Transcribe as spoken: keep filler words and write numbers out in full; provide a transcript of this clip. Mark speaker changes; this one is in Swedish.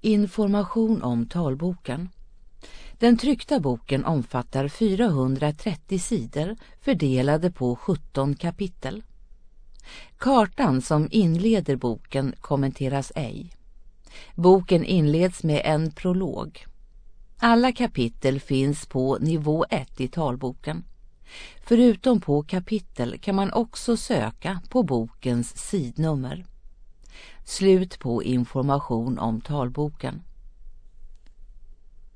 Speaker 1: Information om talboken. Den tryckta boken omfattar fyrahundratrettio sidor fördelade på sjutton kapitel. Kartan som inleder boken kommenteras ej. Boken inleds med en prolog. Alla kapitel finns på nivå ett i talboken. Förutom på kapitel kan man också söka på bokens sidnummer. Slut på information om talboken.